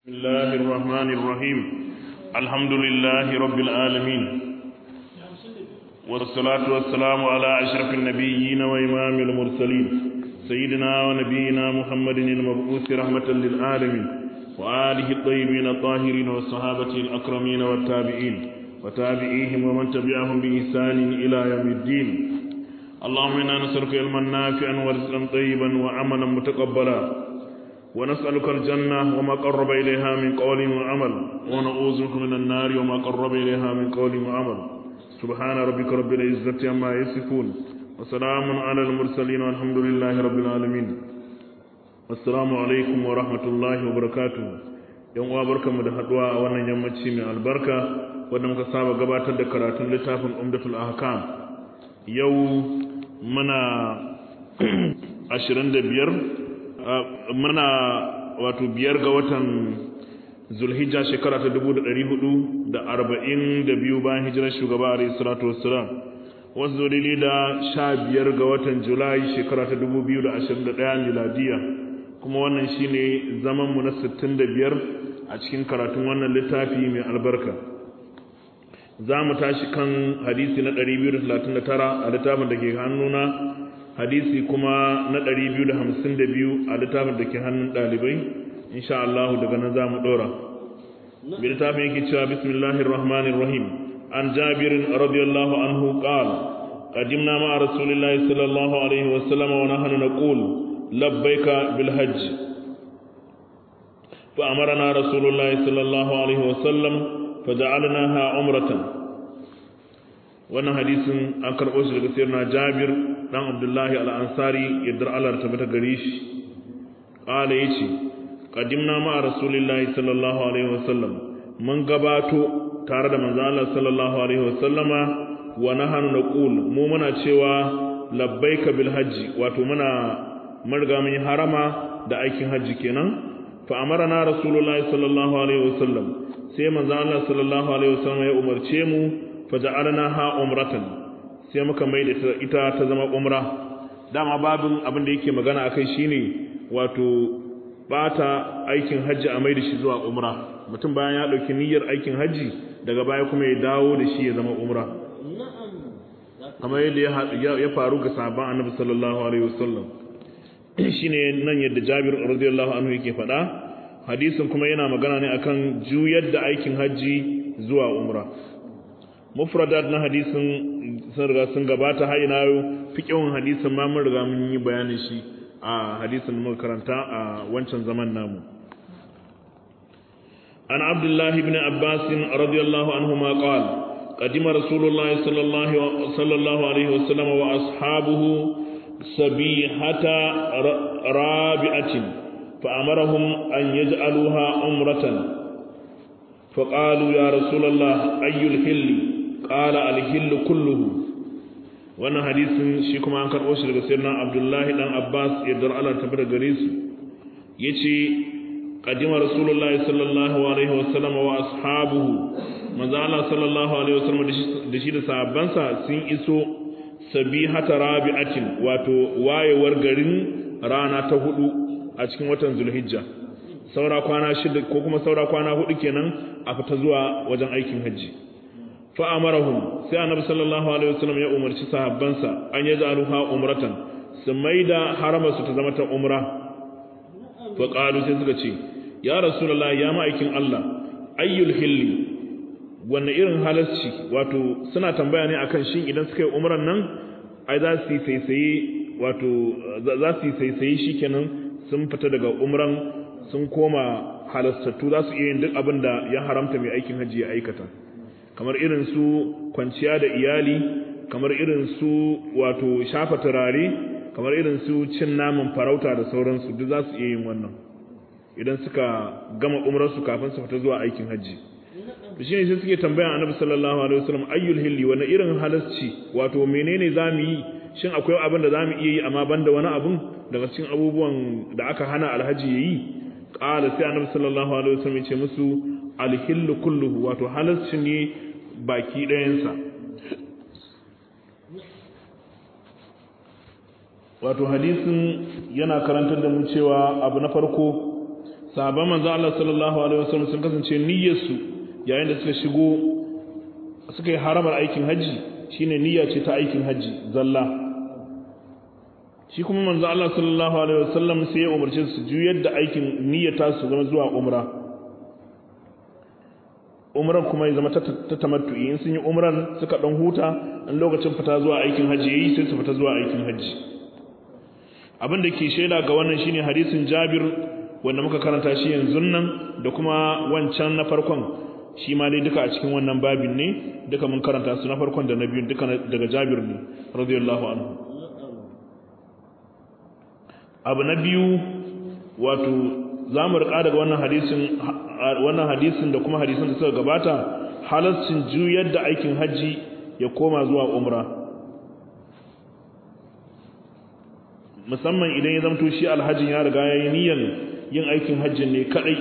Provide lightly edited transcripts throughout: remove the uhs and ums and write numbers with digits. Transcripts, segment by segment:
بسم الله الرحمن الرحيم الحمد لله رب العالمين والصلاة والسلام على أشرف النبيين وإمام المرسلين سيدنا ونبينا محمد المبعوث رحمة للعالمين وآله الطيبين الطاهرين والصحابة الأكرمين والتابعين وتابعيهم ومن تبعهم بإحسان إلى يوم الدين اللهم إنا نسألك علما نافعا ورزقا طيبا وعملا متقبلا ونسألك الجنة وما قرب إليها من قول وعمل ونعوذ بك من النار وما قرب إليها من قول وعمل سبحان ربك رب العزة عما يصفون وسلام على المرسلين والحمد لله رب العالمين السلام عليكم ورحمة الله وبركاته yan uwa barkanmu da haduwa a wannan yammaci mai albarka wanda muka saba gabatar da karatun littafin Umdatul Ahkam yau muna 25 muna wato 5 ga watan Zulhijja shekara ta 1442 bayan hijirar shugaba alayhi salatu wassalam wasu dalili da 15 ga watan Julai shekara ta 2021 miladiya kuma wannan shine zaman mu na 65 a cikin karatun wannan littafi mai albarka za mu tashi kan hadisi na 239 a littafin da ke hannuna hadisi kuma na 252 a littafin da ke hannun ɗalibai insha Allah daga nan za mu ɗora bi littafin yake cewa bismillahir rahmanir rahim an jabir radiyallahu anhu qala qadimna ma'a rasulillahi sallallahu alaihi wa sallam wa nahnu naqul labbaika bil hajj fa amarna rasulullahi sallallahu alaihi wa sallam faja'alnaha umratan wannan hadisin an karɓo shi daga sayyidina Jabir dan Abdullahi al-Ansari yadda Allah ta bata gare shi qala yace qadimna ma rasulillahi sallallahu alaihi wasallam mun gabato tare da manzo Allah sallallahu alaihi wasallama wa nahanu naqul mu muna cewa labbaika bil hajji wato muna marga mun harama da aikin hajji kenan fa amarna rasulullahi sallallahu alaihi wasallam sai manzo Allah sallallahu alaihi wasallam ya umarce mu faja'alnaha umratan sai muka mai da ita ta zama umra dama babin abin da yake magana akai shine wato bata aikin haji a mai da shi zuwa umra mutum bayan ya dauki niyyar aikin haji daga baya kuma ya dawo da shi ya zama umra kamar yadda ya faru ga sahabban annabi sallallahu alaihi wasallam shine nan yadda Jabir radiyallahu anhu yake faɗa hadisin kuma yana magana ne akan juyar da aikin haji zuwa umra mufradat na hadisin sun riga sun gabata har ina yau fiqhun hadisin ma mun riga mun yi bayanin shi a hadisin mun karanta a wancan zaman namu an abdullahi ibn abbas radiyallahu anhuma qala qadima rasulullah sallallahu alaihi wasallam wa ashabuhu sabihata rabi'atin fa amarahum an yaj'aluha umratan فقالوا يا رسول الله أي الحل قال الحل كله wannan hadisin shi kuma an karɓo shi daga sayyidina Abdullahi dan Abbas yadda Allah ta bada gare su yace qadima rasulullahi sallallahu alaihi wasallam wa ashabuhu manzo Allah sallallahu alaihi wasallam da shi da sahabbansa sun iso sabihata rabi'atin wato wayewar garin rana ta 4 a cikin watan Zulhijja saura kwana 6 ko kuma saura kwana 4 kenan a fita zuwa wajen aikin hajji fa amarahum sai annabi sallallahu alaihi wasallam ya umarci sahabbansa an yaj'aluha umratan su maida harama su ta zama ta umra fa qalu sai suka ce ya rasulullah ya ma'aikin Allah ayyul hilli wanne irin halasci wato suna tambaya ne akan shin idan suka yi umran nan ai za su saisaye wato za su saisaye shikenan sun fita daga umran sun koma halastattu za su iya yin duk abin da ya haramta mai aikin hajji ya aikata kamar irin su kwanciya da iyali kamar irin su wato shafa turare kamar irin su cin naman farauta da sauransu duk za su iya yin wannan idan suka gama umrarsu kafin su fita zuwa aikin hajji to shine sai suke tambaya annabi sallallahu alaihi wasallam ayyul hilli wani irin halasci wato menene zamu yi shin akwai abin da zamu iya yi amma banda wani abun daga cikin abubuwan da aka hana alhaji yayi qala sai annabi sallallahu alaihi wasallam ya ce musu alhillu kulluhu wato halasci ne baki ɗayansa wato hadisin yana karantar da mu cewa abu na farko sahabban manzo Allah sallallahu alaihi wasallam sun kasance niyyarsu yayin da suka yi haramar aikin haji shine niyya ce ta aikin haji zalla. Shi kuma manzo Allah sallallahu alaihi wasallam sai ya umarce su juyar da aikin niyyata su zama zuwa umran kuma ya zama ta tamattu'i. In sun yi umran suka dan huta in lokacin fita zuwa aikin haji yayi sai su fita zuwa aikin haji. Abin da ke shaida ga wannan shine hadisin Jabir wanda muka karanta shi yanzu nan da kuma wancan na farkon shi ma dai duka a cikin wannan babin ne, duka mun karanta su na farkon da na biyun duka daga Jabir ne radiyallahu anhu. Abu na biyu wato zamu rika daga wannan hadisin da kuma hadisan da suka gabata halaccin juyar da aikin haji ya koma zuwa umra, musamman idan ya zamto shi alhajin ya riga yayi niyyar yin aikin hajjin ne kadai.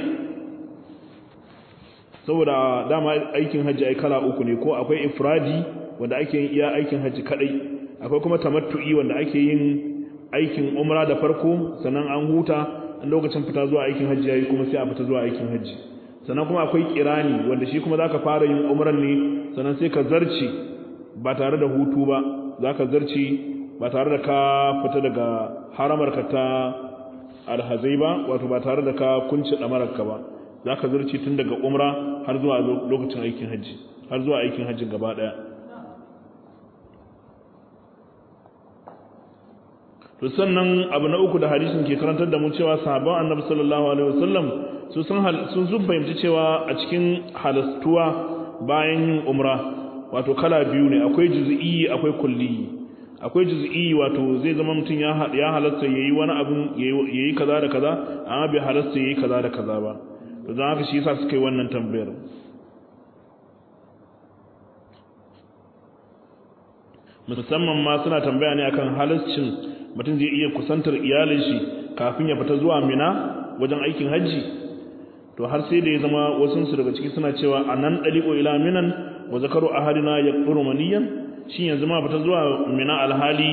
Saboda dama aikin hajji ai kala uku ne, ko akwai ifradi wanda ake yin iya aikin hajji kadai, akwai kuma tamattu'i wanda ake yin aikin umra da farko sannan an huta in lokacin fita zuwa aikin hajji yayi kuma sai a fita zuwa aikin hajji. Sannan kuma akwai kirani wanda shi kuma zaka fara yin umran ne sannan sai ka zarci ba tare da hutu ba, zaka zarci ba tare da ka fita daga haramarka ta alhazai ba, wato ba tare da ka kunci damararka ba, zaka zarci tun daga umra har zuwa lokacin aikin hajji, har zuwa aikin hajjin gaba daya. To sannan abu na uku da hadisin ke karantar da mu cewa sahabban Annabi sallallahu alaihi wasallam sun fahimci cewa a cikin halastuwa bayan yin umra wato kala biyu ne, akwai juz'i akwai kulli. Akwai juz'i wato zai zama mutum ya halatta yayi wani abun yayi kaza da kaza amma bai halatta yayi kaza da kaza ba. To dan haka shi yasa suka yi wannan tambayar. Musamman ma suna tambaya ne akan halaccin mutum zai iya kusantar iyalin shi kafin ya fita zuwa Mina wajen aikin haji. To har sai da ya zama wasun su daga ciki suna cewa anan daliqu ila minan wa zakaru ahadina yaqru maniyan, shin yanzu ma fita zuwa Mina alhali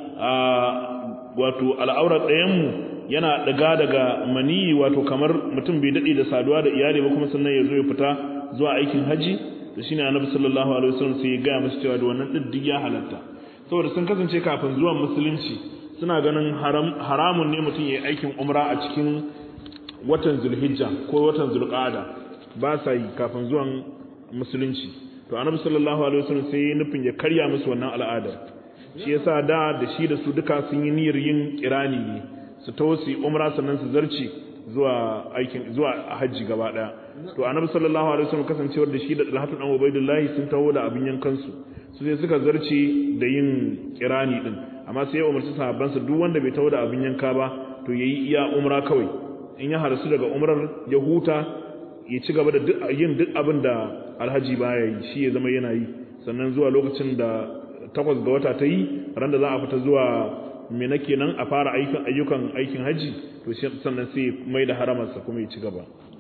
wato al'aurar ɗayan mu yana daga mani, wato kamar mutum bai dade da saduwa da iyali ba kuma sannan ya zo ya fita zuwa aikin haji. To shine Annabi sallallahu alaihi wasallam sai ya ga musu cewa da wannan duk ya halatta, saboda sun kasance kafin zuwan musulunci suna ganin haramun ne mutum yayi aikin umra a cikin watan Zulhijja ko watan Zulqa'ada, ba sa yi kafin zuwan musulunci. To Annabi sallallahu alaihi wasallam sai ya nufin ya karya musu wannan al'ada. Shi yasa da shi da su duka sun yi niyyar yin kirani ne, su tausi umra sannan su zarci zuwa haji gaba daya. To Annabi sallallahu alaihi wasallam kasancewar da shi da Talhatu dan Ubaydullah sun taho da abin yankan su sai suka zarci da yin kirani din, amma sai ya umarci sahabbansa duk wanda bai taho da abin yanka ba to yayi iya umra kawai. In ya harasu daga umrar ya huta ya ci gaba da yin duk abin da alhaji baya yi, shi ya zama yana yi. Sannan zuwa lokacin da 8 ga wata ta yi, ran da za a fita zuwa Mina kenan a fara ayyukan aikin haji, to sannan sai mai da haramarsa kuma ya ci gaba.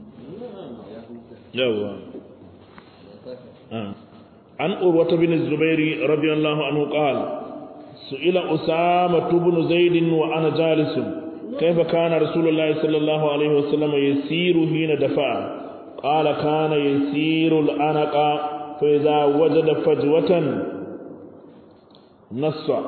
yawa an urwata bin zubairi radiyallahu anhu qala su'ila usama ibn zaid wa ana jalis kayfa kana rasulullahi sallallahu alaihi wasallam yasiru hina dafa'a qala kana yasiru al-anaqa fa idha wajada fajwatan nassa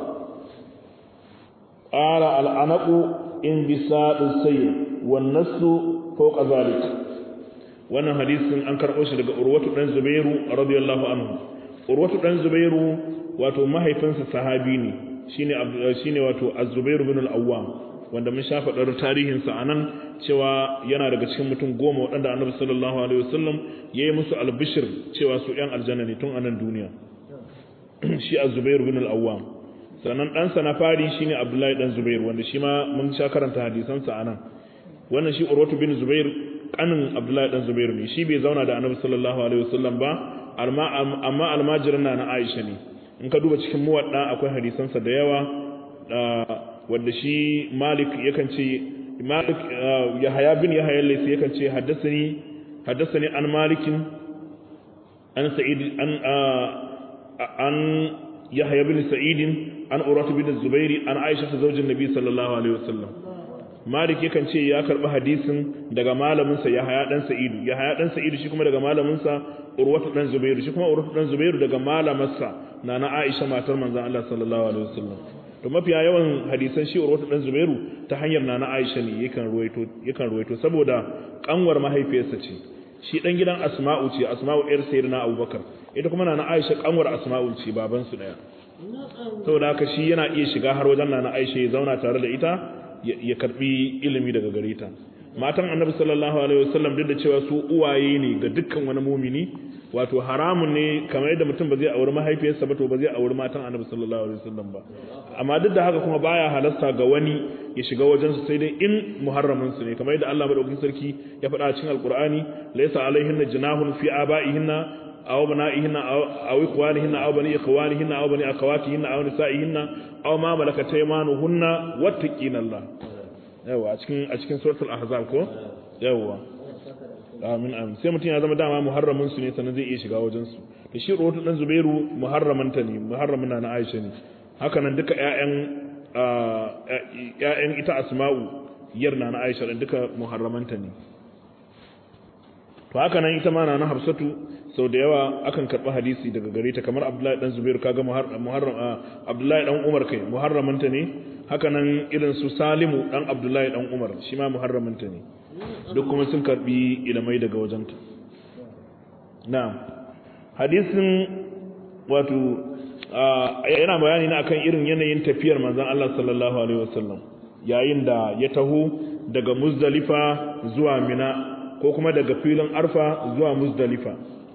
qala al-anaqu inbisadu sayr wan nassu fawqa dhalik. Wannan hadisin an karɓo shi daga Urwatu dan Zubairu radiyallahu anhu. Urwatu dan Zubairu wato mahaifinsa sahabi ne, shine wato Az-Zubair ibn al-Awwam, wanda mun shafa dar tarihin sa anan cewa yana daga cikin mutum 10 waɗanda Annabi sallallahu alaihi wasallam yayi musu albishir cewa su ɗan aljanna ne tun anan duniya. Shi Az-Zubair ibn al-Awwam. Sannan dan sa na fari shine Abdullahi dan Zubair, wanda shi ma mun sha karanta hadisan sa anan. Wannan shi Urwatu bin Zubair kanin Abdullahi dan Zubair ne, shi bai zauna da Annabi sallallahu alaihi wasallam ba, amma almajirin na Aisha ne. In ka duba cikin muwadda akwai hadisansa da yawa, wanda shi Malik yakan ce Yahya bin Yahya al-Laythi yakan ce haddathani an Malikin an Sa'id an Yahya bin Sa'id an Urwatu bin Zubair an Aisha zawjin Nabi sallallahu alaihi wasallam. Malik yakan ce ya karbi hadisin daga malamin sa Yahya dan Sa'idu shi kuma daga malamin sa Urwatu dan Zubairu shi kuma Urwatu dan Zubairu daga malamarsa Nana Aisha matar manzon Allah sallallahu alaihi wasallam to mafiya yawan hadisan shi Urwatu dan Zubairu ta hanyar Nana Aisha ne yakan ruwaito saboda kanwar mahaifiyarsa ce shi dan gidan Asma'u ce Asma'u yar Sayyidina Abubakar ita kuma Nana Aisha kanwar Asma'u ce baban su daya saboda haka shi yana iya shiga har wajen Nana Aisha ya zauna tare da ita ya karbi ilimi daga gare ta matan Annabi sallallahu alaihi wasallam duk da cewa su uwaye ne ga dukkan wani mumini wato haramun ne kamar yadda mutum ba zai auri mahaifiyarsa ba to ba zai auri matan Annabi sallallahu alaihi wasallam ba amma duk da haka kuma baya halasta ga wani ya shiga wajen su sai dai in muharramin su ne kamar yadda Allah madaukakin sarki ya faɗa a cikin Alqur'ani laysa alaihinna junahun fi abaihinna aw bana'ihinna aw ikhwanihinna aw bani ikhwanihinna aw bani akhawatihinna aw nisa'ihinna aw ma malakat aymanuhunna wattaqinallah yawa a cikin suratul ahzab ko yawa amin sai mutum ya zama dama muharramin su ne sannan zai iya shiga wajen su da shi Urwatu dan Zubairu muharramanta ne muharramin na Aisha ne haka nan duka ƴaƴan ita Asma'u yarna na Aisha dan duka muharramanta ne to haka nan ita ma na Hafsatu sau da yawa akan karɓi hadisi daga gare ta kamar Abdullahi dan Zubairu kaga Abdullahi dan Umar kai muharramanta ne haka nan irin su Salimu dan Abdullahi dan Umar shi ma muharramanta ne duk kuma sun karbi ilimai daga wajenta na'am hadisin wato yana bayani ne akan irin yanayin tafiyar manzon Allah sallallahu alaihi wasallam yayin da ya taho daga Muzdalifa zuwa Mina ko kuma daga filin Arfa zuwa Muzdalifa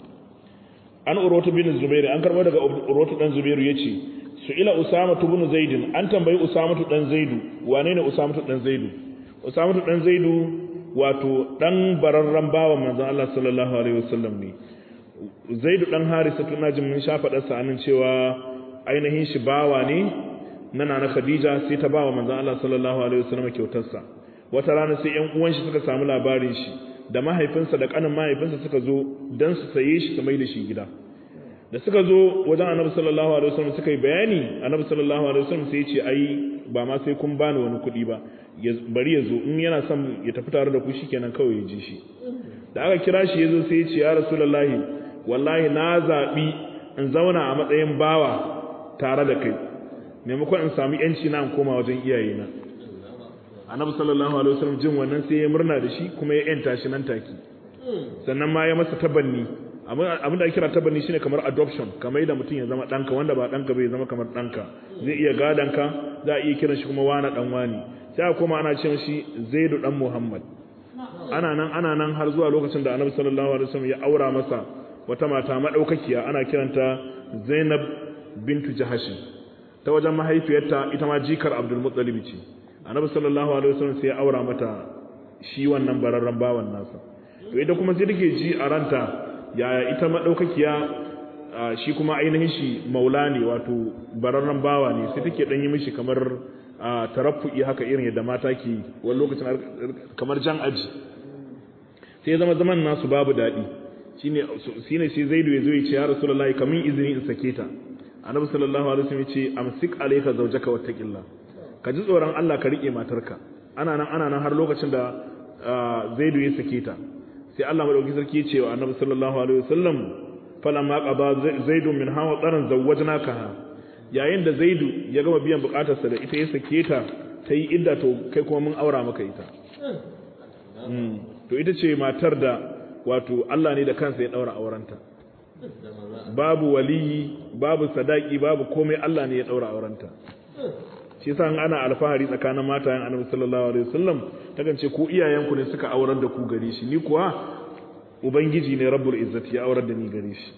an Urwatu bin Zubair an karbo daga Urwatu dan Zubairu yace su'ila Usama ibn Zaid an tambayi Usama dan Zaidu wane ne Usama dan Zaidu Usama dan Zaidu wato dan bararran bawa manzon Allah sallallahu alaihi wasallam ne Zaidu dan Harisa tuna jin mun sha fadar sa anan cewa ainihin shi bawa ne na Nana Khadija sai ta bawa manzon Allah sallallahu alaihi wasallam kyautar sa wata rana sai ƴan uwan shi suka samu labarin shi da mahaifinsa da kanin mahaifinsa suka zo dan su saye shi su mai da shi gida da suka zo wajen Annabi sallallahu alaihi wasallam suka yi bayani Annabi sallallahu alaihi wasallam sai ya ce ai ba ma sai kun bani wani kuɗi ba bari ya zo in yana son ya tafi tare da ku shikenan kawai ya ji shi da aka kira shi ya zo sai ya ce ya rasulullahi wallahi na zaɓi in zauna a matsayin bawa tare da kai maimakon in samu yanci na in koma wajen iyayena Annabi sallallahu alaihi wasallam jin wannan sai ya murna da shi kuma ya yanta shi nan take sannan ma ya masa tabanni abin da ake kira tabanni shine kamar adoption kamar yadda mutum ya zama danka wanda ba danka bai zama kamar danka zai iya gadanka za a iya kiran shi kuma wani dan wani sai kuma ana cewa shi Zaidu dan Muhammad ana nan har zuwa lokacin da Annabi sallallahu alaihi wasallam ya aura masa wata mata madaukakiya ana kiranta Zainab bintu Jahash ta wajen mahaifiyarta ita ma jikar Abdul Muttalib ce Annabi sallallahu alaihi wasallam sai ya aura mata shi wannan bararran bawan nasa to ita kuma sai take ji a ranta yaya ita madaukakiya shi kuma ainihin shi maula ne wato bararran bawa ne sai take dan yi mishi kamar taraffu'i haka irin yadda mata ke wani lokacin kamar jan aji sai zama zaman nasu babu dadi shine sai Zaidu ya zo ya ce ya Rasulullahi kamin izini in sake ta Annabi sallallahu alaihi wasallam ya ce amsik alayka zawjaka wattaqillah ka ji tsoron Allah ka rike matarka ana nan har lokacin da Zaidu ya sake ta sai Allah madaukakin sarki ya ce wa Annabi sallallahu alaihi wasallam falamma qada Zaidu min hawa qaran zawwajnaka yayin da Zaidu ya gama biyan bukatarsa da ita ya sake ta yi idda to kai kuma mun aura maka ita to ita ce matar da wato Allah ne da kansa ya daura aurenta babu waliyi babu sadaki babu komai Allah ne ya daura aurenta shi yasa ana alfahari tsakanin matayen Annabi sallallahu alaihi wasallam takan ce ku iyayenku ne suka aurar da ku gare shi ni kuwa ubangiji ne rabbul izzati ya aurar da ni gare shi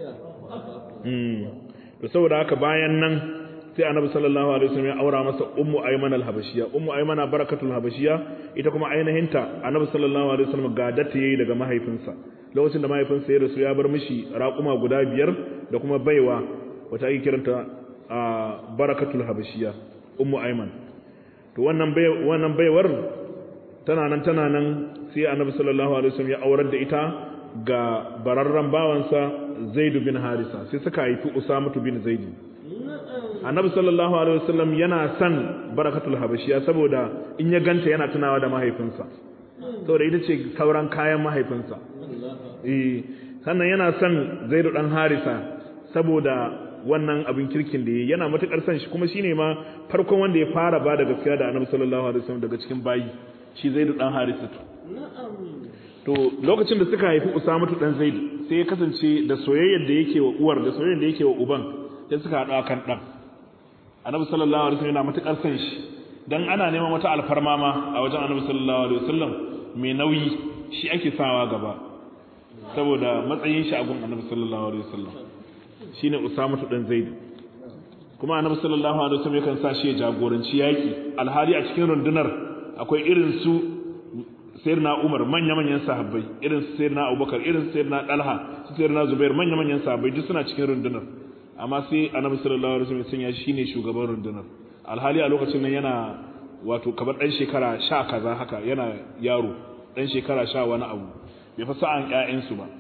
to saboda haka bayan nan sai Annabi sallallahu alaihi wasallam ya aura masa ummu ayman al-habashiyya ummu aymana barakatul habashiyya ita kuma ainihinta Annabi sallallahu alaihi wasallam gadata yayi daga mahaifinsa lokacin da mahaifinsa ya rasu ya bar mishi raquma guda 5 da kuma baiwa wata ake kiranta barakatul habashiyya ummu ayman to wannan baiwar tana nan sai Annabi sallallahu alaihi wasallam ya aurar da ita ga bararran bawansa Zaid bin Harisa sai suka haifi Usama bin Zaid annabi sallallahu alaihi wasallam yana son barakatul habashiya saboda in ya ganta yana tunawa da mahaifinsa saboda ita ce sauran kayan mahaifinsa sannan yana son zaidu dan harisa saboda wannan abin kirkin da yana matukar son shi kuma shine ma farkon wanda ya fara ba da gaskiya da annabi sallallahu alaihi wasallam daga cikin bayi shi zaidu dan harisa to lokacin da suka haifi usamatu dan zaidu sai ya kasance da soyayyar da yake wa uwar da soyayyar da yake wa uban sai suka haɗu akan dan annabi sallallahu alaihi wasallam yana matukar son shi dan ana neman wata alfarma ma a wajen annabi sallallahu alaihi wasallam mai nauyi shi ake sawa gaba saboda matsayin shi a gun annabi sallallahu alaihi wasallam shine usamatu dan zaid kuma annabi sallallahu alaihi wasallam yakan sa shi ya jagoranci yaki alhali a cikin rundunar akwai irin su sayyidina Umar manya-manyan sahabbai irin su sayyidina Abubakar irin su sayyidina Talha su sayyidina Zubair manya-manyan sahabbai duk suna cikin rundunar amma sai annabi sallallahu alaihi wasallam sun ya shine shugaban rundunar alhali a lokacin nan yana wato kamar dan shekara 10 kaza haka yana yaro dan shekara 10 wani abu bai fa sa'an ƴaƴansu ba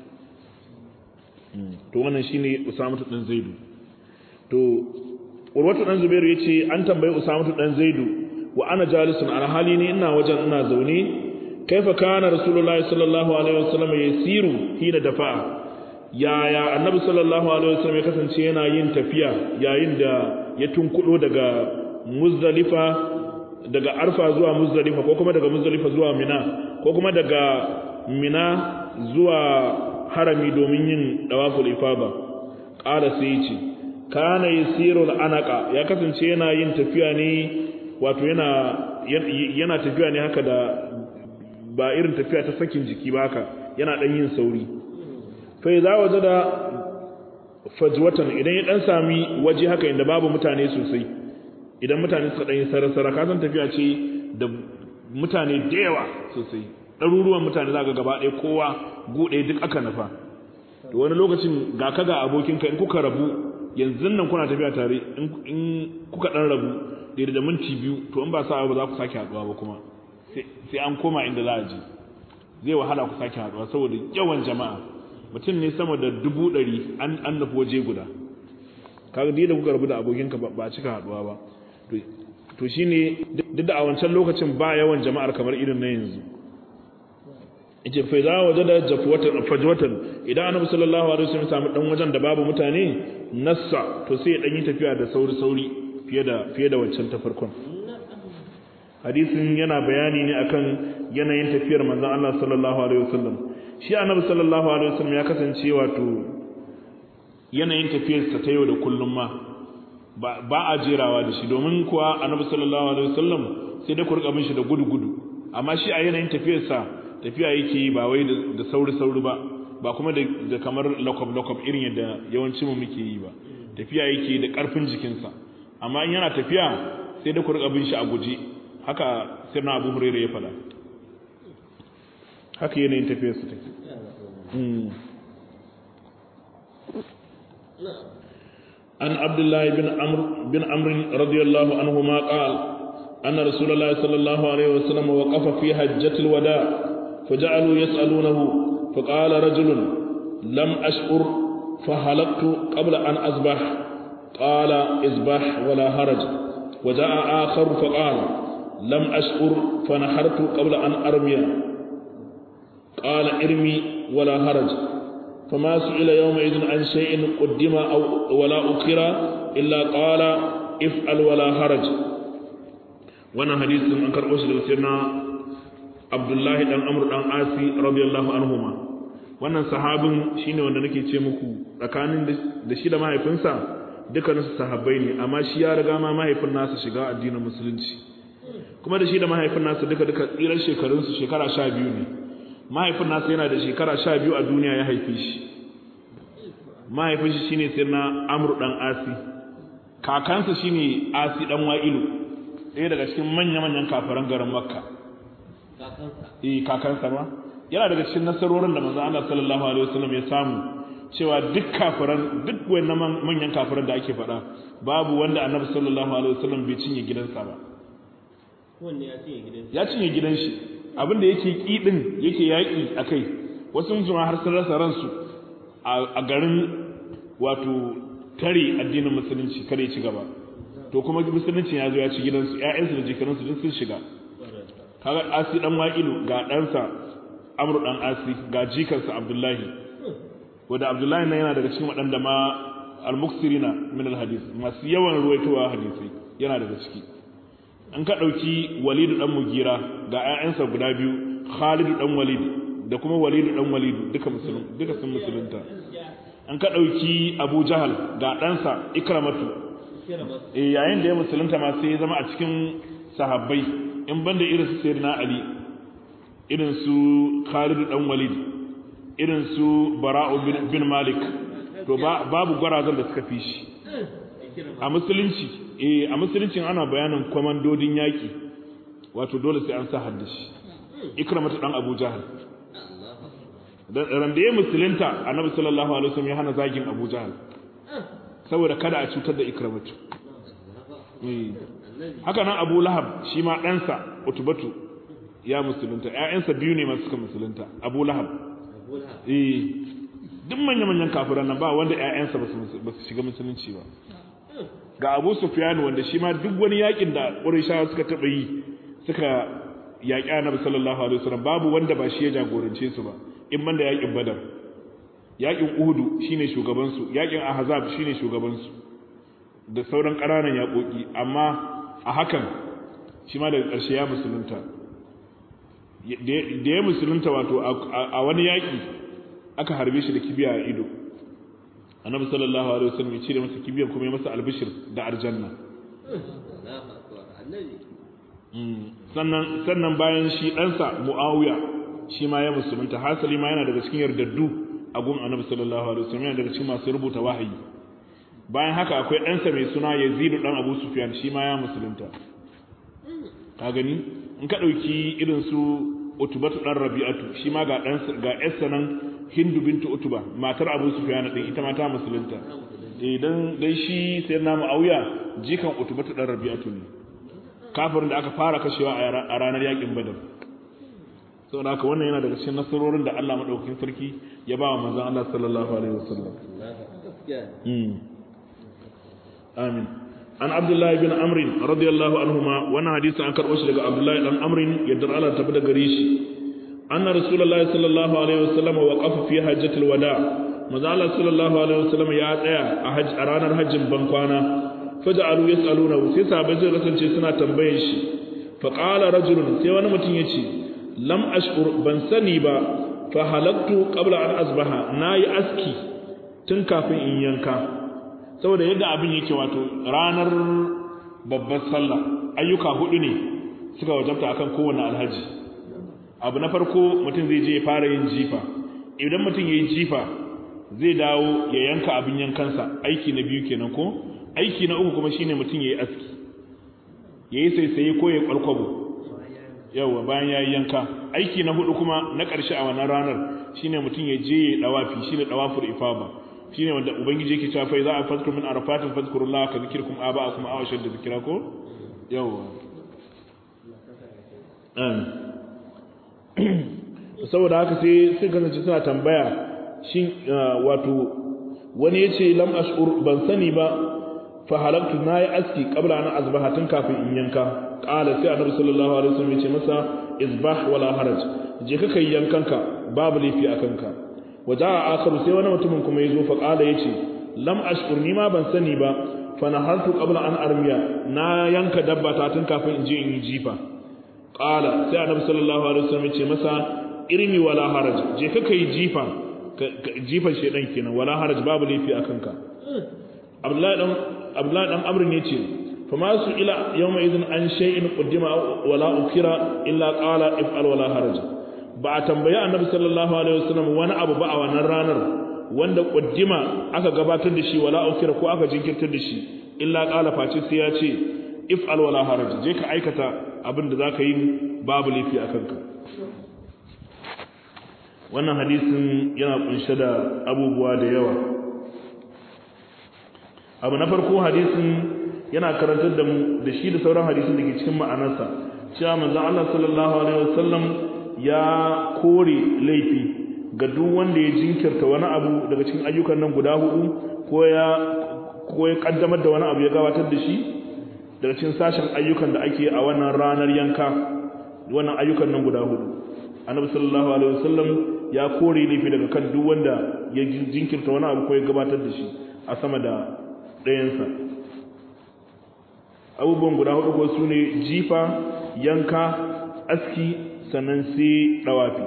to wannan shine Usamatu dan Zaidu to Urwatu dan Zubairu yace an tambayi Usamatu dan Zaidu wa ana jalisun alhali ne ina wajen ina zaune kaifa kana rasulullahi sallallahu alaihi wasallam yasiru hina dafa'a yaya annabi sallallahu alaihi wasallam ya kasance yana yin tafiya yayin da ya tunkudo daga Muzdalifa daga Arfa zuwa Muzdalifa ko kuma daga Muzdalifa zuwa Mina ko kuma daga Mina zuwa harami domin yin dawaful ifada qala sai yace kana yasirul anaqa ya kasance yana yin tafiya ne wato yana tafiya ne haka da ba irin tafiya ta sakin jiki ba haka yana dan yin sauri fa idza wajada fajwatan idan ya dan sami waje haka inda babu mutane sosai idan mutane suka dan yi sarasara ka san tafiya ce da mutane da yawa sosai ɗaruruwan mutane za ga gaba ɗaya kowa guɗe duk aka nufa to wani lokacin ga ka ga abokinka in kuka rabu yanzu nan kuna tafiya tare in kuka ɗan rabu da minti biyu to in ba sa ba za ku sake haɗuwa ba kuma sai an koma inda za a je zai wahala ku sake haɗuwa saboda yawan jama'a mutum ne sama da 100 an nufi waje guda kaga da kuka rabu da abokinka ba cika haɗuwa ba to shine duk da a wancan lokacin ba yawan jama'ar kamar irin na yanzu yace fa za wajada fajwatan idan annabi sallallahu alaihi wasallam samu dan wajen da babu mutane nassa to sai ya dan yi tafiya da sauri fiye da wancan ta farkon hadisin yana bayani ne akan yanayin tafiyar manzon Allah sallallahu alaihi wasallam shi annabi sallallahu alaihi wasallam ya kasance wato yanayin tafiyarsa ta yau da kullum ma ba a jerawa da shi domin kuwa annabi sallallahu alaihi wasallam sai da ku rika bin shi da gudu amma shi a yanayin tafiyarsa tafiya yake yi ba wai da sauri ba kuma da kamar lokob irin yadda yawancin mu muke yi ba tafiya yake da karfin jikinsa amma in yana tafiya sai da ku rika bin shi a guje haka sirna Abu Hurairah ya fada haka yanayin tafiyarsa take an Abdullah bin Amr radiyallahu anhuma qala anna Rasulullah sallallahu alaihi wasallam waqafa fi hajjatil wada' فجعلوا يسألونه فقال رجل لم أشعر فهلكت قبل أن أصبح قال اصبح ولا هرج وجاء آخر فقال لم أشعر فنحرت قبل أن أرمي قال ارمي ولا هرج فما سئل يومئذ عن شيء قدم أو ولا أخر إلا قال افعل ولا هرج وانا حديث أنكر أشد سيدنا Abdullahi dan Amr dan Asi radiyallahu anhuma wannan sahabin shine wanda nake ce muku tsakanin da shi da mahaifinsa dukkaninsu sahabbai ne amma shi ya riga ma mahaifin nasa shiga addinin musulunci kuma da shi da mahaifin nasa duka tsirar shekarunsu shekara 12 ne mahaifin nasa yana da shekara 12 a duniya ya haife shi mahaifin shi shine sirna Amr dan Asi kakansa shine Asi dan Wa'ilu ɗaya daga cikin manyan kafiran garin Makka kakansa ba yana daga cikin nasarorin da manzo Allah sallallahu alaihi wasallam ya samu cewa duk kafiran duk wannan manyan kafiran da ake faɗa babu wanda Annabi sallallahu alaihi wasallam bai cinye gidansa ba wanda ya cinye gidan shi abinda yake kidin yake yaki akai wasu mun har sun rasa ransu a garin wato tare addinin musulunci kare ci gaba to kuma musulunci ya zo ya ci gidansu ƴaƴansu da jikanansu duk sun shiga kaga Asi dan Wa'ilu ga ɗansa Amru dan Asi ga jikansa Abdullahi wanda Abdullahi nan yana daga cikin waɗanda ma al-muksirina min al-hadith masu yawan ruwaitowa hadisi yana daga ciki an ka dauki Walid dan Mugira ga ƴaƴansa guda biyu Khalid dan Walid da kuma Walid dan Walid duka sun musulunta an ka dauki Abu Jahal ga ɗansa Ikramatu yayin da ya musulunta ma sai ya zama a cikin sahabbai in banda irin su Sayyidina Ali irin su Khalid dan Walid irin su Bara'u bin Malik to babu gwarazan da suka fi shi a musulunci ana bayanin kwamandodin yaki wato dole sai an sa haddashi Ikramatu dan Abu Jahal ran da ya musulunta Annabi sallallahu alaihi wasallam ya hana zagin Abu Jahal saboda kada a cutar da Ikramatu haka nan Abu Lahab shi ma ɗansa Utbatu ya musulunta ƴaƴansa biyu ne masu suka musulunta Abu Lahab duk manyan kafiran nan ba wanda ƴaƴansa ba su shiga musulunci ba ga Abu Sufyan wanda shi ma duk wani yakin da Qurayshawa suka taba yi suka yaƙi Annabi sallallahu alaihi wasallam babu wanda ba shi ya jagorance su ba in banda yakin Badar yakin Uhud shine shugaban su yakin Ahzab shine shugaban su da sauran ƙananan yaƙoƙi amma a hakan shi ma daga ƙarshe ya musulunta da ya musulunta wato a wani yaƙi aka harbe shi da kibiya a ido Annabi sallallahu alaihi wasallam ya cire masa kibiyar kuma ya masa albishir da aljanna sannan bayan shi ɗansa Muawiya shi ma ya musulunta hasali ma yana daga cikin yardaddu a gun Annabi sallallahu alaihi wasallam yana daga cikin masu rubuta wahayi bayan haka akwai ɗansa mai suna Yazid dan Abu Sufyan shi ma ya musulunta ka gani in ka dauki irin su Utbatu dan Rabi'atu shi ma ga ɗansa ga ƴarsa nan Hindu bintu Utba matar Abu Sufyan din ita ma ta musulunta dan shi sai na Muawiya jikan Utbatu dan Rabi'atu ne kafirin da aka fara kashewa a ranar yakin Badar saboda haka wannan yana daga cikin nasarorin da Allah madaukakin sarki ya ba wa manzon Allah sallallahu alaihi wasallam amin an Abdullahi bin Amr radiyallahu anhuma wannan hadisi an karbo shi daga Abdullahi dan Amr yadda Allah ta bada gare shi anna rasulullahi sallallahu alaihi wasallam waqafa fi hajjatil wada manzo Allah sallallahu alaihi wasallam ya tsaya a ranar hajjin bankwana faja'alu yas'aluna sai sahabbai zai kasance suna tambayar shi fa qala rajulun sai wani mutum yace lam ashkur ban sani ba fa halaktu qabla an asbaha nayi aski tun kafin in yanka saboda yadda abin yake wato ranar babbar sallah ayyuka hudu ne suka wajabta akan kowanne alhaji abu na farko mutum zai je ya fara yin jifa idan mutum yayi jifa zai dawo ya yanka abin yankansa aiki na biyu kenan ko aiki na uku kuma shine mutum yayi aski yayi saisaye ko ya kwalkwabo yawa bayan yayi yanka aiki na hudu kuma na ƙarshe a wannan ranar shine mutum ya je ya dawafi shine dawaful ifada shine wanda ubangiji yake cewa fa za a fadkuru min arafatin fadkurullaha ka zikirkum aba'akum aw ashadda zikra ko yawa saboda haka sai kasance suna tambaya shin wato wani yace lam ashur ban sani ba fa halaktu nayi aski qabla an azbaha tun kafin in yanka qala sai annabi sallallahu alaihi wasallam yace masa izbah wala haraj je ka kai yankanka babu lafi akanka waja'a akharu sai wani mutumin kuma yazo fa qala yace lam ashkur ni ma ban sani ba fa nahaltu qabla an armiya na yanka dabba ta tun kafin in je in yi jifa qala sai annabi sallallahu alaihi wasallam yace masa irmi wala haraj je ka kai jifa jifan shedan kenan wala haraj babu lafi akanka Abdullahi dan Amr yace fa ma su ila yawma idhin an shay'in qaddima wala ukira illa qala if'al wala haraj ba a tambayi annabi sallallahu alaihi wasallam wani abu ba a wannan ranar wanda qaddima aka gabatar da shi wala ukira ko aka jinkirtar da shi illa qala face sai ya ce if'al wala haraj je ka aikata abin da zaka yi babu lafi akanka wannan hadisin yana kunshe da abubuwa da yawa abu na farko hadisin yana karantar da mu da shi da sauran hadisin da ke cikin ma'anarsa cewa manzo Allah sallallahu alaihi wasallam ya kore laifi ga duk wanda ya jinkirta wani abu daga cikin ayyukan nan guda hudu ko ya kaddamar da wani abu ya gabatar da shi daga cikin sashen ayyukan da ake a wannan ranar yanka wannan ayyukan nan guda hudu annabi sallallahu alaihi wasallam ya kore laifi daga kan duk wanda ya jinkirta wani abu ko ya gabatar da shi a sama da ɗayansa abubuwan guda hudu ko su ne jifa yanka aski sannan sai dawafi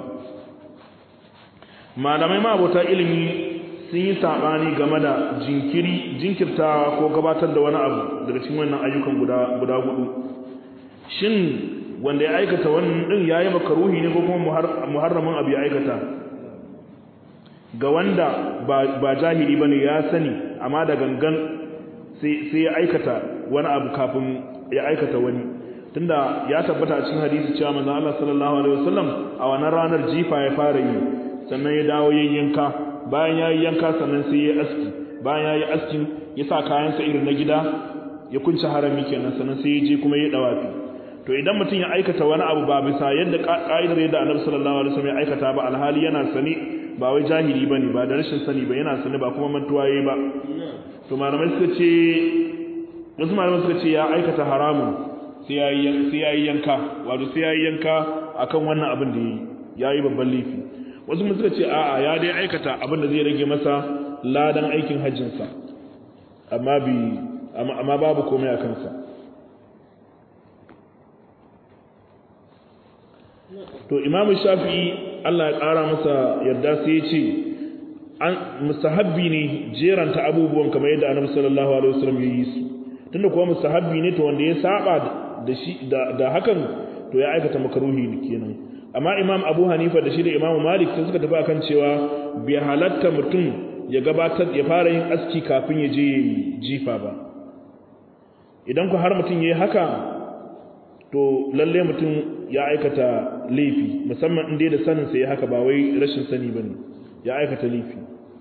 malamai ma abota ilimi sun yi saɓani game da jinkirtawa ko gabatar da wani abu daga cikin wannan ayyukan guda hudu shin wanda ya aikata wannan din yayi makaruhi ne ko kuma muharramin abu ya aikata ga wanda ba jahili bane ya sani amma da gangan sai ya aikata wani abu kafin ya aikata wani tunda ya tabbata a cikin hadisi cewa manzon Allah sallallahu alaihi wasallam a wannan ranar jifa ya fara yi sannan ya dawo yanka bayan ya yi yanka sannan sai ya aski bayan ya yi askin ya sa kayansa irin na gida ya kunce harami kenan sannan sai ya je kuma ya dawafi to idan mutum ya aikata wani abu ba bisa yadda ka'idar yadda Annabi sallallahu alaihi wasallam ya aikata ba alhali yana sani ba wai jahili bane ba da rashin sani ba yana sani ba kuma mantuwa yayi ba to malamai suka ce wasu malamai suka ce ya aikata haramun sai ya yi yanka wato sai ya yi yanka akan wannan abin da yayi babban laifi wasu mun suka ce a'a ya dai aikata abin da zai rage masa ladan aikin hajjinsa amma babu komai a kansa to imamu shafi'i Allah ya ƙara masa yarda sai ya ce an mustahabbi ne jeranta abubuwan kamar yadda annabi sallallahu alaihi wasallam ya yi su tunda kuwa mustahabbi ne to wanda ya saba da shi da hakan to ya aikata makaruhi kenan amma imam abu hanifa da shi da imam malik sun suka tafi akan cewa bai halatta mutum ya gabatar ya fara yin aski kafin ya je jifa ba idan ku har mutum yayi haka to lalle mutum ya aikata laifi musamman in dai da sanin sa ya haka ba wai rashin sani bane ya aikata laifi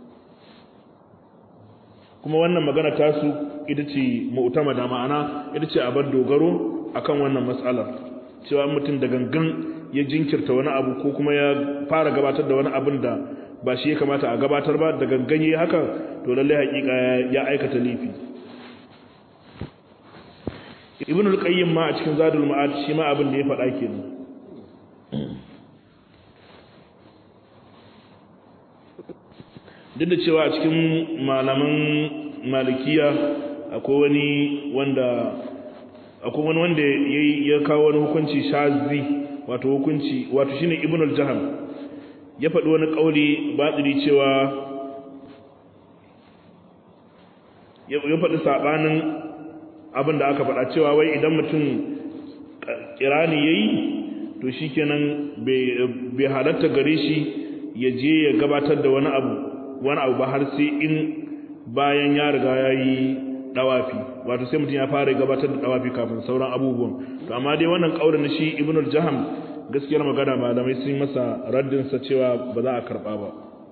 kuma wannan magana ta su ita ce mu'tamada ma'ana ita ce abar dogaro akan wannan mas'alar cewa mutum da gangan ya jinkirta wani abu ko kuma ya fara gabatar da wani abin da ba shi ya kamata a gabatar ba da ganganye haka to lalle hakika ya aikata laifi ibn al-qayyim ma a cikin zadul ma'ad shi ma abin da ya faɗa kenan duk da cewa a cikin malaman malikiya akwai wani wanda ya kawo wani hukunci shazi wato shine ibn al-jaham ya faɗi wani kauli batili cewa ya faɗi sabanin abin da aka faɗa cewa wai idan mutum kirani yayi to shikenan bai halatta gare shi ya je ya gabatar da wani abu ba har sai in bayan ya riga yayi dawafi wato sai mutum ya fara gabatar da dawafi kafin sauran abubuwan to amma dai wannan kaulin na shi ibnu al-jaham gaskiyar magana malamai sun masa raddin sa cewa ba za a karba ba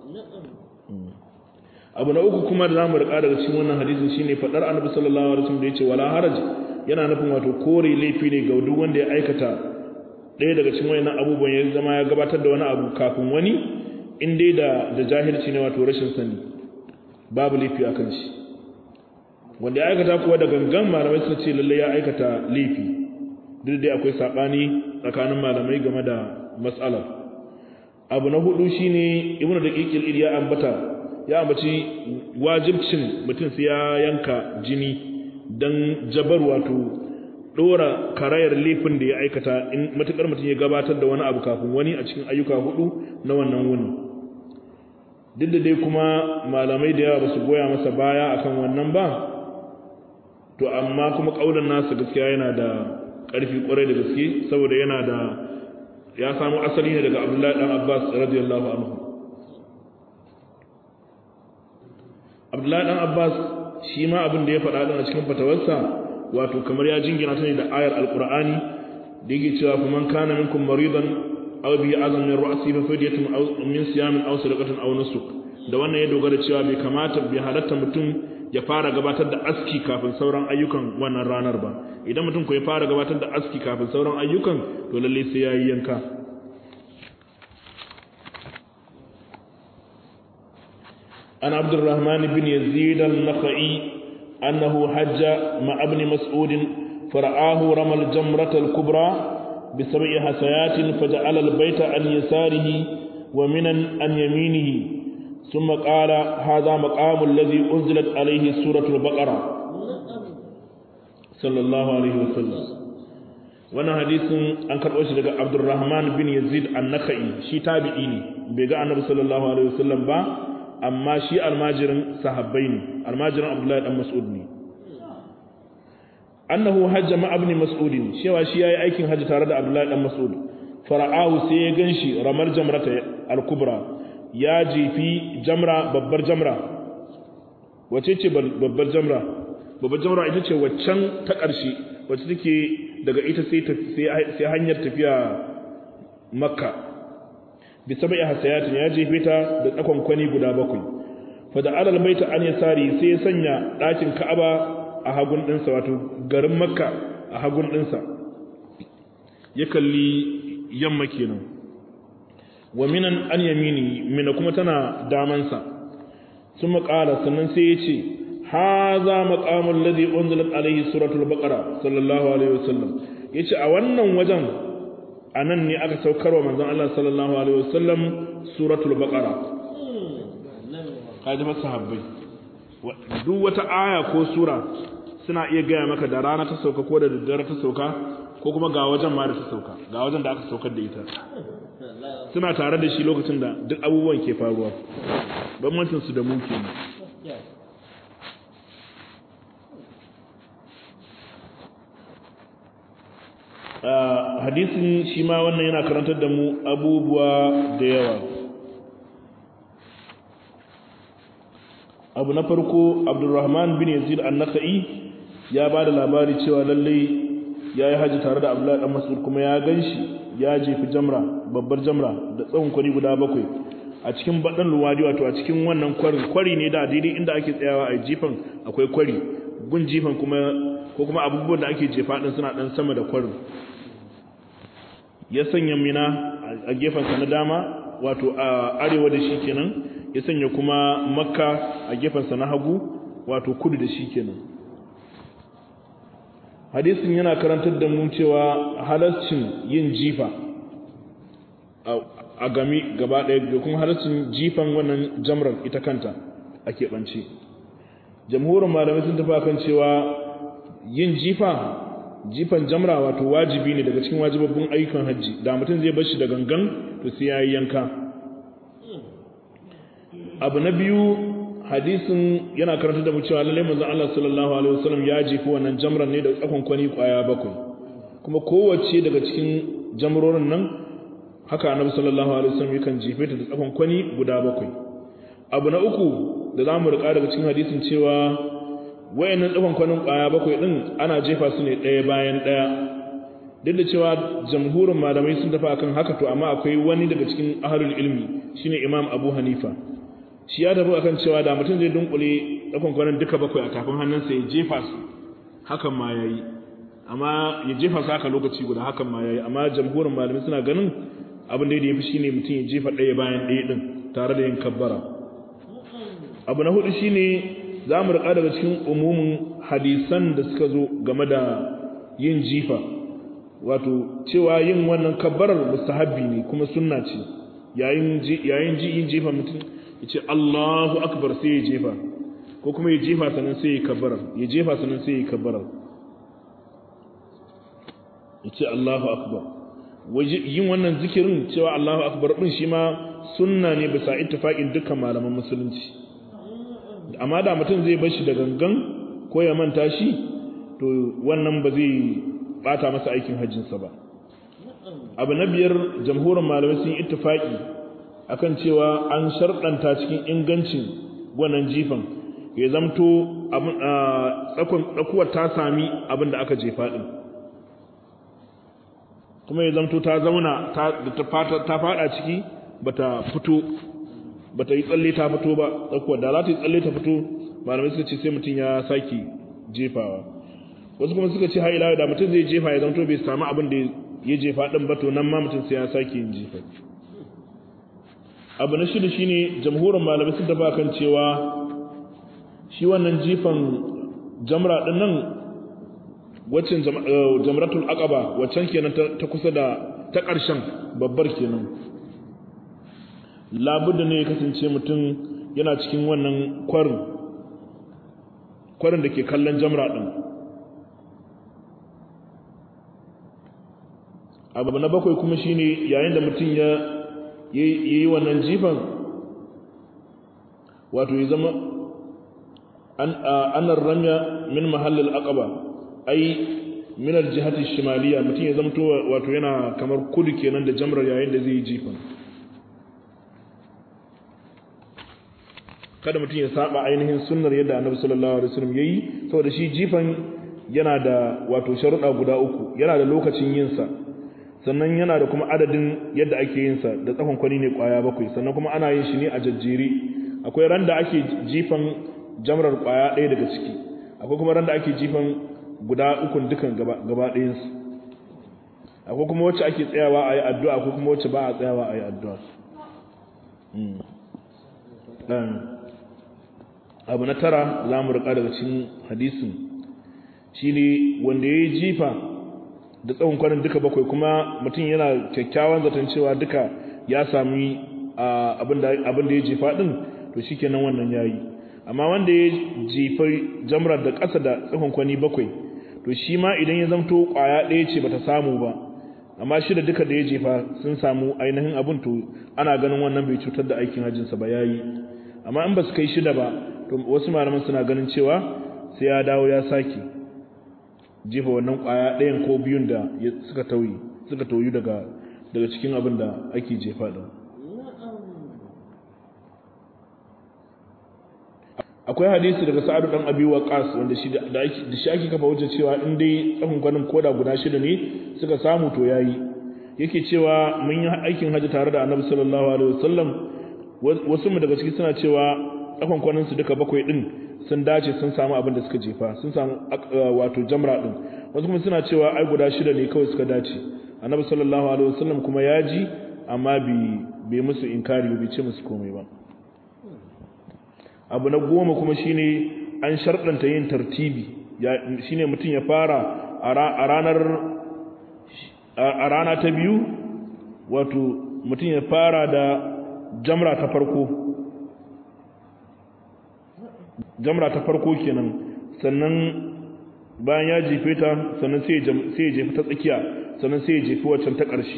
abu na uku kuma da zamu rika daga cikin wannan hadisin shine fadar annabi sallallahu alaihi wasallam da yace wala haraj yana nufin wato kore laifi ne ga duk wanda ya aikata ɗaya daga cikin wayannan abubuwan ya zama ya gabatar da wani abu kafin wani in dai da jahilci ne wato rashin sani babu laifi akan shi wanda ya aikata kuwa da gangan malamai suka ce lalle ya aikata laifi duk dai akwai sabani tsakanin malamai game da mas'alar abu na hudu shine ibnu daqiqil ya ambaci wajibcin mutum sai ya yanka jini dan jabar wato dora karayar laifin da ya aikata in matukar mutum ya gabatar da wani abu kafin wani a cikin ayyuka hudu na wannan wuni duk da dai kuma malamai da yawa ba su goya masa baya akan wannan ba to amma kuma kaulan nasu gaskiya yana da ƙarfi ƙwarai da gaske saboda yana da ya samu asali ne daga Abdullahi dan Abbas radiyallahu anhu Abdullahi dan Abbas shi ma abin da ya faɗa din a cikin fatawarsa wato kamar ya jingina ta ne da ayar alqur'ani da yake cewa fa man kana minkum maridan aw bi azam min ra'si fa fidyatun aw min siyamin aw sadaqatin aw nusuk da wannan ya dogara cewa bai kamata bai halatta mutum ya fara gabatar da aski kafin sauran ayyukan wannan ranar ba idan mutum ko ya fara gabatar da aski kafin sauran ayyukan to lalle sai yayi yanka an Abdurrahman bin Yazid al-Nakhai annahu hajja ma ibn Mas'ud fara'ahu ramal jamratal kubra bi sab'i hasayatin faja'ala al-bayta an yasarihi wa minan an yaminihi thumma qala hadha maqamul ladhi unzilat alayhi suratul baqara sallallahu alaihi wasallam. Wannan hadisin an karɓo shi daga Abdurrahman bin Yazid an-Nakhai, shi tabi'i ne, bai ga Annabi sallallahu alaihi wasallam ba, amma shi almajirin sahabbai ne, almajirin Abdullahi dan Mas'ud ne. Annahu hajja ma ibn Mas'ud, cewa shi yayi aikin haji tare da Abdullahi dan Mas'ud. Fara'ahu sai ya ganshi ramar jamrata al-kubra, ya jifi jamra, babbar jamra. Wace ce babbar jamra? Babbar jamra ita ce waccan ta ƙarshe, wacce take daga ita sai hanyar tafiya Makka. Bi sab'i hasayatin, ya jefe ta da tsakon kwani guda 7. Fa da alal baita an yasari, sai ya sanya ɗakin Ka'aba a hagun ɗinsa, wato garin Makka a hagun ɗinsa, ya kalli yamma kenan. Wa minan an yamini, mina kuma tana damansa. Sun maƙala, sannan sai ya ce haza maqamul ladhi unzilat alayhi suratul baqara sallallahu alaihi wasallam. Yace a wannan wajen anan ne aka saukarwa manzon Allah sallallahu alaihi wasallam suratul baqara. Kaji masahabbai, duk wata aya ko sura suna iya gaya maka da rana ta sauka ko da daddare ta sauka, ko kuma ga wajen ma da ta sauka, ga wajen da aka saukar da ita. Suna tare da shi lokacin da duk abubuwan ke faruwa. Bambancin su da mu kenan. Hadisin shi ma wannan yana karantar da mu abubuwa da yawa. Abu na farko, Abdurrahman bin Yazid an-Nakhai ya ba da labari cewa lallai ya yi haji tare da Abdullahi dan Mas'ud, kuma ya ganshi ya jefi jamra, babbar jamra da tsawon kwari guda 7 a cikin badan luwadi, wato a cikin wannan kwari ne da daidai inda ake tsayawa a jifan akwai kwari, gun jifan kuma ko kuma abubuwan da ake jefa din suna dan sama da kwarin. Ya sanya Mina a gefensa na dama, wato a arewa da shi kenan, ya sanya kuma Makka a gefensa na hagu, wato kudu da shi kenan. Hadisin yana karantar da mu cewa halarcin yin jifa a gami gaba ɗaya, da kuma halarcin jifan wannan jamrar ita kanta a keɓance. Jamhurin malamai sun tafi kan cewa yin jifan jamra wato wajibi ne daga cikin wajibabbin ayyukan hajji, da mutum zai bar shi da gangan to sai ya yi yanka. Abu na biyu, hadisin yana karanta da mu cewa lalle manzon Allah sallallahu alaihi wasallam ya jefi wannan jamran ne da tsakon kwani kwaya 7, kuma kowace daga cikin jamrorin nan haka Annabi sallallahu alaihi wasallam yakan jefe ta da tsakon kwani guda 7. Abu na uku da zamu rika daga cikin hadisin cewa wayannan tsakon kwanin kwaya 7 din ana jefa su ne ɗaya bayan ɗaya, duk da cewa jamhurin malamai sun tafi akan haka, to amma akwai wani daga cikin ahlul ilmi shine Imam Abu Hanifa, shi ya tafi akan cewa da mutum zai dunkule tsakon kwanin duka 7 a tafin hannunsa ya jefa su, hakan ma yayi, amma ya jefa su haka lokaci guda, hakan ma yayi. Amma jamhurin malamai suna ganin abin da yafi shine mutum ya jefa ɗaya bayan ɗaya din tare da yin kabbara. Abu na hudu shine za mu riƙa daga cikin umumin hadisan da suka zo game da yin jifa, wato cewa yin wannan kabbarar mustahabbi ne kuma sunna ce. Yayin yin jifa mutum ya ce Allahu akbar sai ya jefa, ko kuma ya jefa sannan sai ya kabbarar, ya jefa sannan sai ya kabbarar, ya ce Allahu akbar. Yin wannan zikirin cewa Allahu akbar din shi ma sunna ne bisa ittifaqin dukkan malaman musulunci. Amma da mutum zai bar shi da gangan ko ya manta shi, to wannan ba zai bata masa aikin hajjinsa ba. Abu na biyar, jamhurin malamai sun yi ittifaqi akan cewa an sharɗanta cikin ingancin wannan jifan ya zamto tsakuwar ta sami abin da aka jefa din, kuma ya zamto ta zauna ta fada ciki bata yi tsalle ta fito ba. Tsakuwar da za ta yi tsalle ta fito, malamai suka ce sai mutum ya saki jefawa. Wasu kuma suka ce har ila da mutum zai jefa ya zamto bai samu abin da ya jefa din ba, to nan ma mutum sai ya saki yin jefa. Abu na shida shine jamhurin malamai sun tafi kan cewa shi wannan jifan jamra din nan waccan jamratul aqaba waccan kenan ta kusa da ta ƙarshen babbar kenan labudda ne ya kasance mutum yana cikin wannan kwarin da ke kallon jamra din. Abu na bakwai kuma shine yayin da mutum ya yi wannan jifan wato ya zama anar ramya min mahallil aqaba ai min aljihati shimaliya, mutum ya zama wato yana kamar kudu kenan da jamrar yayin da zai yi jifan. Kada mutum ya saba ainihin sunnar yadda Annabi sallallahu alaihi wasallam yayi, saboda shi jifan yana da wato sharuɗa guda uku, yana da lokacin yin sa, sannan yana da kuma adadin yadda ake yin sa da tsakon kwani ne kwaya 7, sannan kuma ana yin shi ne a jajjere. Akwai ran da ake jifan jamrar kwaya ɗaya daga ciki, akwai kuma ran da ake jifan guda ukun dukan gaba ɗayan su, akwai kuma wacce ake tsayawa a yi addu'a, akwai kuma wacce ba a tsayawa a yi addu'a. Abu na 9 za mu riƙa daga cikin hadisin shi ne wanda ya yi jifa da tsawon kwanan duka 7 kuma mutum yana kyakkyawan zaton cewa duka ya sami abin da ya jifa ɗin, to shi kenan wannan ya yi. Amma wanda ya jifa jamrar da ƙasa da tsawon kwani 7, to shi ma idan ya zamto ƙwaya ɗaya ce bata samu ba, amma shi da duka da ya jefa sun samu ainihin abin, to ana ganin wannan bai cutar da aikin hajjinsa ba, ya yi. Amma in ba su kai 6 ba, to wasu malaman suna ganin cewa sai ya dawo ya sake jefa wannan kwaya ɗayan ko biyun da suka tauyu daga cikin abin da ake jefa ɗin. Akwai hadisi daga Sa'ad dan Abi Waqqas wanda da shi ake kafa hujja cewa in dai tsahon gwanin koda guda 6 ne suka samu to yayi. Yake cewa mun yi aikin haji tare da Annabi sallallahu alaihi wasallam, wasu mu daga ciki suna cewa tsakon kwanin su duka 7 din sun dace, sun samu abin da suka jefa, sun samu wato jamra din. Wasu kuma suna cewa ai guda 6 ne kawai suka dace. Annabi sallallahu alaihi wasallam kuma ya ji, amma bai musu inkari, bai ce musu komai ba. Abu na 10 kuma shine an sharɗanta yin tartibi, shine mutum ya fara a rana ta biyu, wato mutum ya fara da jamra ta farko kenan, sannan bayan ya jefe ta, sannan sai ya jefe ta tsakiya, sannan sai ya jefe waccan ta ƙarshe.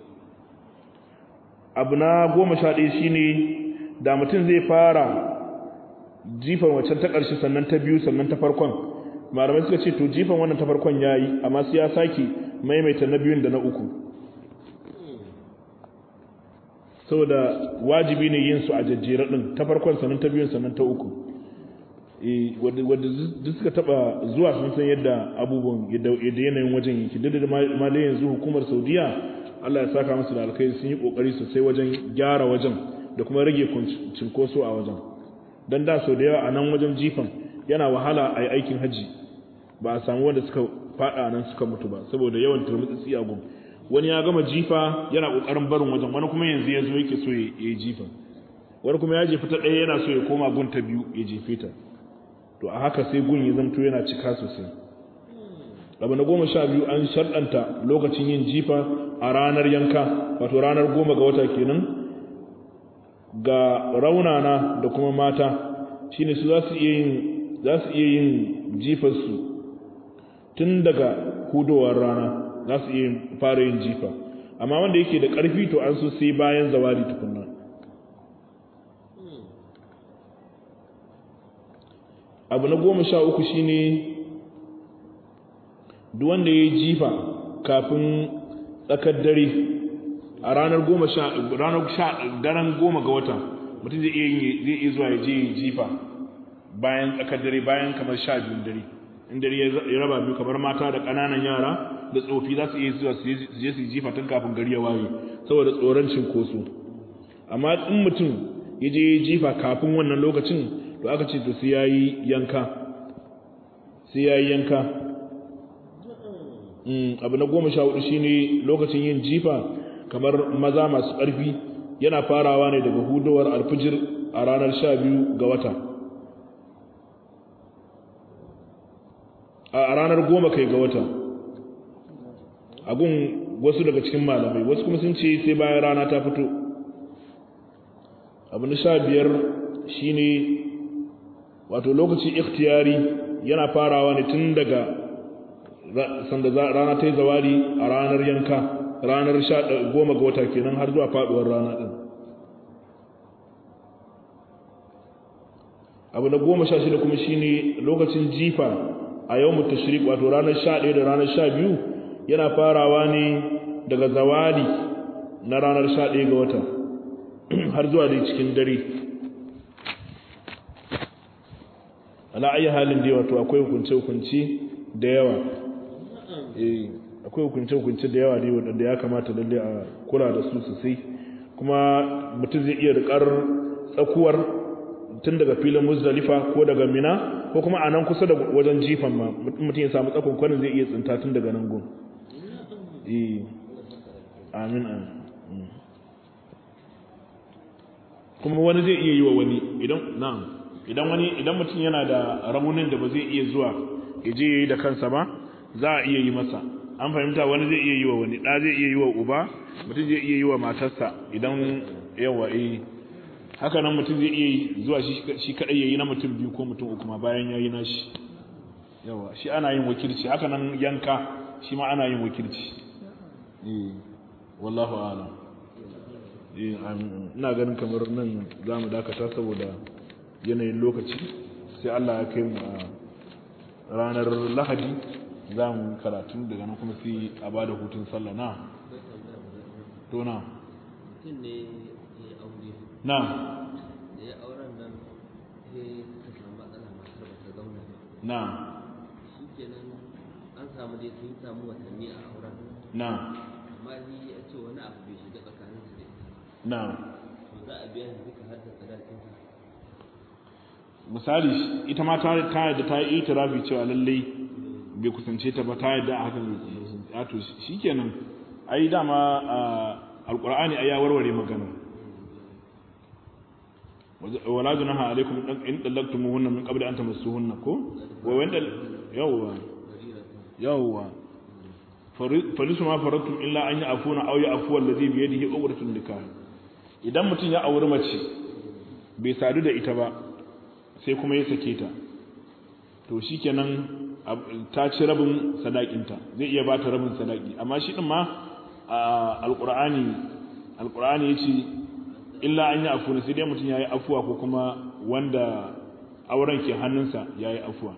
Abu na 11 shine da mutum zai fara jifan waccan ta ƙarshe sannan ta biyu sannan ta farkon, malamai suka ce to jifan wannan ta farkon yayi, amma sai ya saki maimaita na biyun da na uku, saboda wajibi ne yin su a jajjera din, ta farkon sannan ta biyun sannan ta uku. Wadda duk suka taba zuwa sun san yadda abubuwan yadda yanayin wajen yake. Duk da ma dai yanzu hukumar Saudiya, Allah ya saka musu da alkhairi, sun yi kokari sosai wajen gyara wajen da kuma rage cinkoso a wajen. Dan da sau da yawa a nan wajen jifan yana wahala a yi aikin haji, ba a samu wanda suka fada nan suka mutu ba saboda yawan turmutsi a gun. Wani ya gama jifa yana kokarin barin wajen, wani kuma yanzu ya zo yake so ya yi jifan, wani kuma ya jefa ta ɗaya yana so ya koma gun ta biyu ya jefe ta. To a haka sai gun ya zamto yana cika sosai. Abu na 12 an sharɗanta lokacin yin jifa a ranar yanka, wato ranar 10 ga wata kenan, ga raunana da kuma mata, shine su za su iya yin jifarsu tun daga hudowar rana, za su iya fara yin jifa. Amma wanda yake da ƙarfi to an so sai bayan zawali tukunna. Abu na 13 shine duk wanda ya yi jifa kafin tsakar dare a ranar 10 ga wata, mutum zai iya zuwa ya je jifa bayan tsakar dare, bayan kamar 12 dare, in dare ya raba biyu, kamar mata da ƙananan yara da tsofi za su iya zuwa su je su jifa tun kafin gari ya waye saboda tsoron cinkoso. Amma in mutum ya je jifa kafin wannan lokacin, to aka ce to sai yayi yanka. Abu na 14 shine lokacin yin jifa kamar maza masu ƙarfi yana farawa ne daga hudowar alfijir a ranar 12 ga wata. a ranar 10 kai ga wata a gun wasu daga cikin malamai, wasu kuma sun ce sai bayan rana ta fito. abu na 15 shine wato lokacin ikhtiyari yana farawa ne tun daga sanda rana ta yi zawali a ranar yanka, ranar 10 ga wata kenan har zuwa faduwar rana din. abu na 16 kuma shine lokacin jifa a yawmut tashriq wato ranar 11 da ranar 12 yana farawa ne daga zawali na ranar 11 ga wata har zuwa da cikin dare. ala ayi halin dai wato akwai hukunce da yawa, akwai hukunce da yawa dai wanda ya kamata lalle a kula da su sosai. kuma mutum zai iya rikar tsakuwar tun daga filin Muzdalifa ko daga Mina ko kuma a nan kusa da wajen jifan ma mutum ya samu tsakon kwanin zai iya tsinta tun daga nan gun. Amin. kuma wani zai iya yi wa wani idan mutum yana da ramunin da ba zai iya zuwa ya je yayi da kansa ba, za a iya yi masa. an fahimta, wani zai iya yi wa wani, da zai iya yi wa uba, mutum zai iya yi wa matarsa idan yawa haka nan mutum zai iya zuwa shi kadai yayi na mutum biyu ko mutum uku ma bayan yayi nashi. yawa shi ana yin wakilci. haka nan yanka shi ma ana yin wakilci. wallahu a'lam. ina ganin kamar nan zamu dakata saboda yanayin lokaci, sai Allah ya kai mu a ranar Lahadi zamu karatu daga nan kuma sai a bada hutun sallah. na to na mutum ne ya aure na da ya auren nan sai ta samu matsala, matar ba ta zauna ba. na shikenan an samu dai sun samu watanni a auren, na amma ni ya ce wani abu bai shiga tsakanin su da ita. na to za a biya shi duka har da sadakin sa. misali ita ma ta yadda ta yi itirafi cewa lallai bai kusance ta ba, ta yadda a hakan ya to shikenan. ai dama alqur'ani ai ya warware magana. wala junaha alaikum in dallaqtumuhunna min qabli an tamassuhunna ko wa wanda yawwa falisu ma faratum illa an ya'funa aw ya'fu alladhi bi yadihi uqratun nikah. idan mutun ya auri mace bai sadu da ita ba sai kuma ya sake ta, to shikenan ta ci rabin sadakinta, zai iya bata rabin sadaki. amma shi din ma alqur'ani yace illa an ya'funa, sai dai mutun yayi afuwa ko kuma wanda auren ke hannunsa yayi afuwa.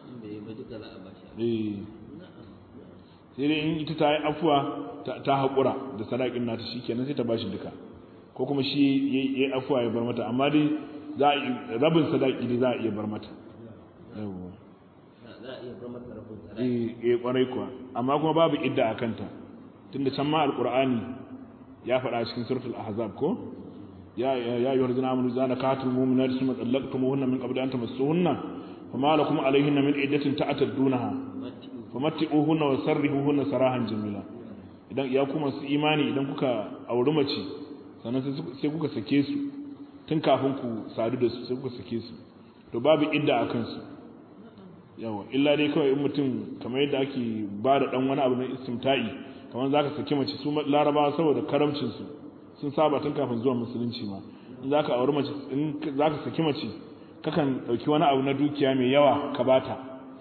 sai dai in ita ta yi afuwa ta haƙura da sadakin nata shikenan sai ta bashi duka, ko kuma shi yayi afuwa ya bar mata, amma dai za a rabin sadaki dai za a iya bar mata. yawa za a iya bar mata rabin sadaki. kwarai kuwa, amma kuma babu idda a kanta, tunda can ma alqur'ani ya faɗa cikin suratul ahzab ko ya ayyuhal ladina amanu idza nakatum mu'minati thumma talaqtumuhunna min qabli an tamassuhunna fama lakum alayhinna min iddatin ta'taddunaha famatti'uhunna wasarrihuhunna sarahan jamila. idan ya kuma su imani, idan kuka auri mace sannan sai kuka sake su tun kafin ku sadu da su, sai kuka sake su, to babu idda a kansu. yawa illa dai kawai in mutum kamar yadda ake ba da dan wani abu na istimta'i, kamar zaka saki mace, su larabawa saboda karamcin su sun saba tun kafin zuwa musulunci ma, in zaka auri mace, in zaka saki mace kakan dauki wani abu na dukiya mai yawa ka bata,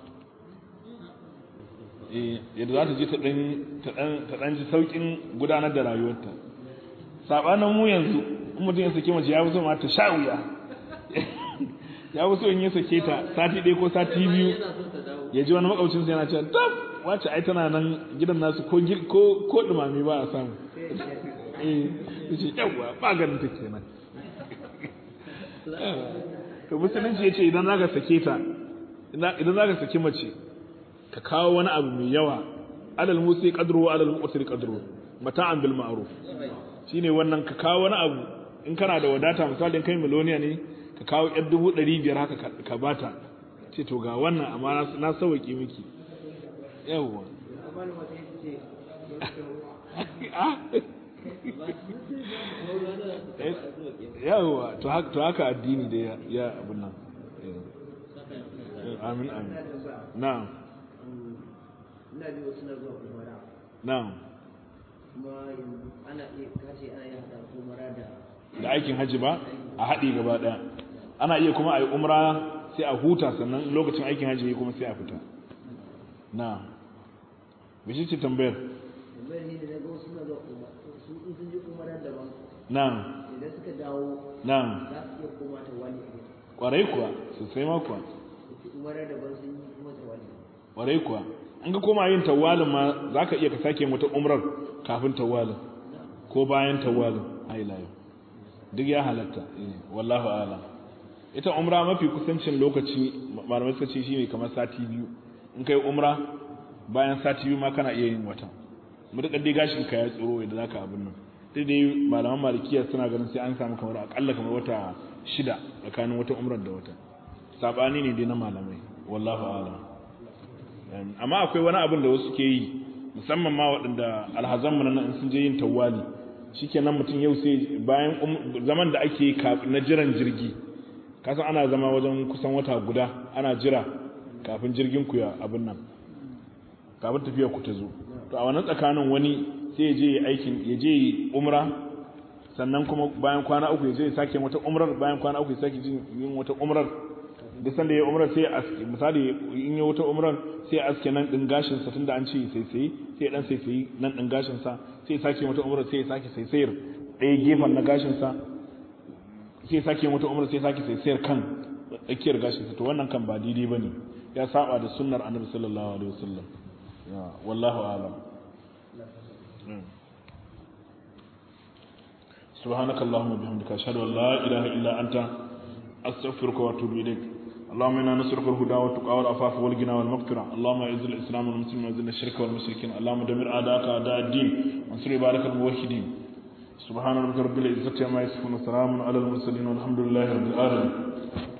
yadda za ta je ta dan ji saukin gudanar da rayuwarta. sabanin mu yanzu in mutum ya saki mace ya fi so ma ta sha wuya ya fi so in ya sake ta sati ɗaya ko sati biyu ya ji wani makaucin sai yana cewa tab wace ai tana nan gidan nasu ko dumami ba a samu. yace yawa ba ganin ta kenan. to musulunci yace idan zaka sake ta, idan zaka saki mace ka kawo wani abu mai yawa, alal musi qadru wa alal muqtir qadru mata'an bil ma'ruf. shine wannan ka kawo wani abu, in kana da wadata misalin kai miloniya ne ka kawo 500,000 haka ka bata, ce to ga wannan amma na sauki miki. yawa yawa to haka addini da ya abun nan. amin na'am. ina ji wasu na zuwa umara na'am kuma yanzu ana iya kace ana iya hada umara da aikin haji ba a haɗi gaba ɗaya ana iya kuma a yi umra sai a huta sannan lokacin aikin haji ne kuma sai a fita na bishi ce tambayar ne da ga wasu na zuwa umara su in sun je umara daban na idan suka dawo na za su iya koma ta wani ne kwarai kuwa sosai ma kuwa umara daban sun yi kuma ta wani kwarai kuwa an ga koma yin tawalin ma za ka iya ka sake wata umrar kafin tawalin ko bayan tawalin a ila yau duk ya halatta wallahu ala ita umra mafi kusancin lokaci malamai suka ce shine kamar sati biyu in kai umra bayan sati biyu ma kana iya yin wata mutakar dai gashin ka ya tsoro idan zaka abin nan sai dai malaman malikiya suna ganin sai an samu kamar akalla kamar wata 6 tsakanin wata umrar da wata sabani ne dai na malamai wallahu ala amma akwai wani abin da wasu ke yi musamman ma waɗanda alhazan mu nan sun je yin tawali shikenan mutum yau sai bayan zaman da ake na jiran jirgi kasan ana zama wajen kusan wata guda ana jira kafin jirgin ku ya abin nan kafin tafiya ku ta zo to a wannan tsakanin wani sai ya je aikin ya je umra sannan kuma bayan kwana uku ya je ya sake wata umrar bayan kwana uku ya sake yin wata umrar duk sanda ya umrar sai ya aske misali in ya wata umrar sai ya aske nan din gashin sa tunda an ce sai ya dan sai nan din gashin sa sai ya sake wata umrar sai ya sake saisayar ɗaya gefen na gashin sa sai ya sake wata umrar sai ya sake saisayar kan tsakiyar gashin sa to wannan kan ba daidai bane ya saba da sunnar annabi sallallahu alaihi wasallam ya wallahu a'lam subhanakallahumma bihamdika ashhadu an la ilaha illa anta astaghfiruka wa atubu ilaik اللهم انا نسالك الهدى والتقى والعفاف والغنى والمغفرة اللهم اعز الاسلام والمسلمين واذل الشرك والمشركين اللهم دمر اعداءك اعداء الدين وانصر عبادك الموحدين سبحان ربك رب العزة عما يصفون وسلام على المرسلين والحمد لله رب العالمين